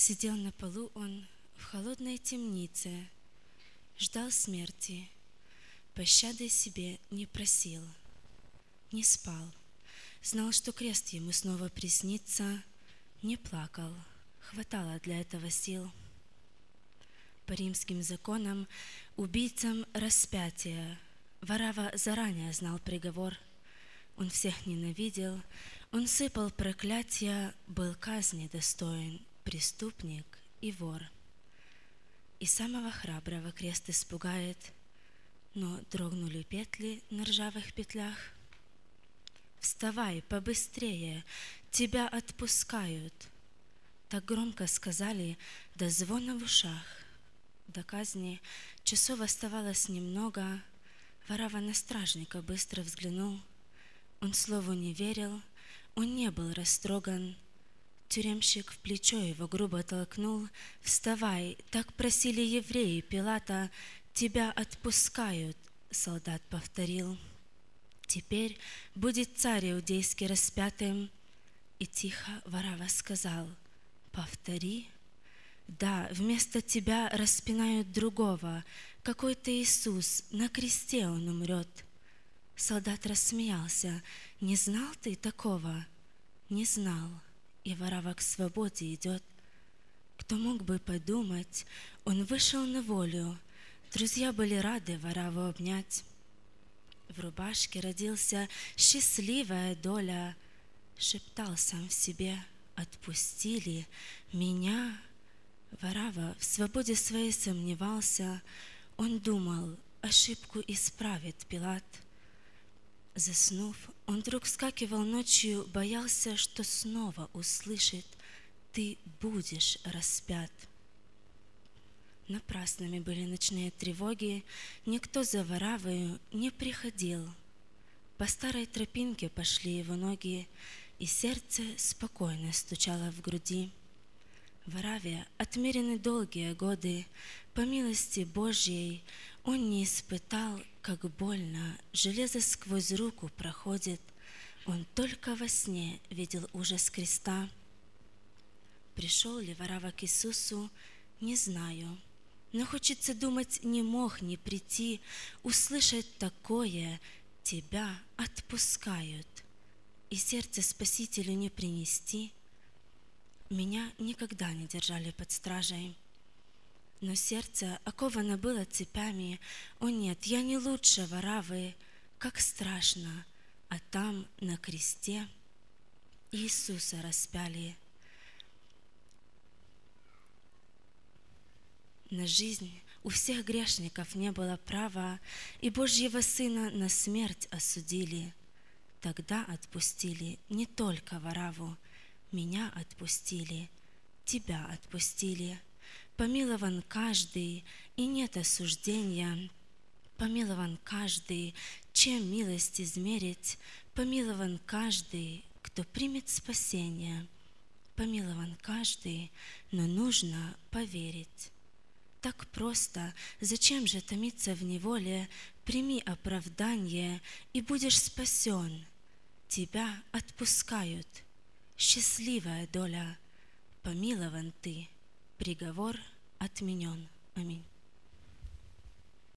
Сидел на полу он в холодной темнице, ждал смерти, пощады себе не просил, не спал, знал, что крест ему снова приснится, не плакал, хватало для этого сил. По римским законам, убийцам распятия, Варава заранее знал приговор. Он всех ненавидел, он сыпал проклятия, был казни достоин, преступник и вор. И самого храброго крест испугает, но дрогнули петли на ржавых петлях. «Вставай, побыстрее, тебя отпускают!» Так громко сказали, до звона в ушах. До казни часов оставалось немного. Варава на стражника быстро взглянул. Он слову не верил, он не был растроган. Тюремщик в плечо его грубо толкнул. «Вставай, так просили евреи Пилата, тебя отпускают», — солдат повторил. «Теперь будет царь иудейский распятым». И тихо Варава сказал: «Повтори». «Да, вместо тебя распинают другого, какой-то Иисус, на кресте он умрет». Солдат рассмеялся: «Не знал ты такого?» «Не знал». И Варава к свободе идет. Кто мог бы подумать, он вышел на волю. Друзья были рады Вараву обнять. В рубашке родился счастливая доля. Шептал сам в себе: «Отпустили меня». Варава в свободе своей сомневался. Он думал, ошибку исправит Пилат. Заснув, он вдруг вскакивал ночью, боялся, что снова услышит: «Ты будешь распят». Напрасными были ночные тревоги, никто за Варавою не приходил. По старой тропинке пошли его ноги, и сердце спокойно стучало в груди. Вараве отмерены долгие годы, по милости Божьей он не испытал, как больно железо сквозь руку проходит. Он только во сне видел ужас креста. Пришел ли Варава к Иисусу, не знаю, но хочется думать, не мог не прийти, услышать такое: «Тебя отпускают», и сердце Спасителю не принести. Меня никогда не держали под стражей, но сердце оковано было цепями. О нет, я не лучше Варавы, как страшно, а там на кресте Иисуса распяли. На жизнь у всех грешников не было права, и Божьего Сына на смерть осудили. Тогда отпустили не только Вараву, меня отпустили, тебя отпустили. Помилован каждый, и нет осуждения. Помилован каждый, чем милость измерить. Помилован каждый, кто примет спасение. Помилован каждый, но нужно поверить. Так просто, зачем же томиться в неволе? Прими оправдание, и будешь спасен. Тебя отпускают. Счастливая доля. Помилован ты, приговор отменен. Аминь.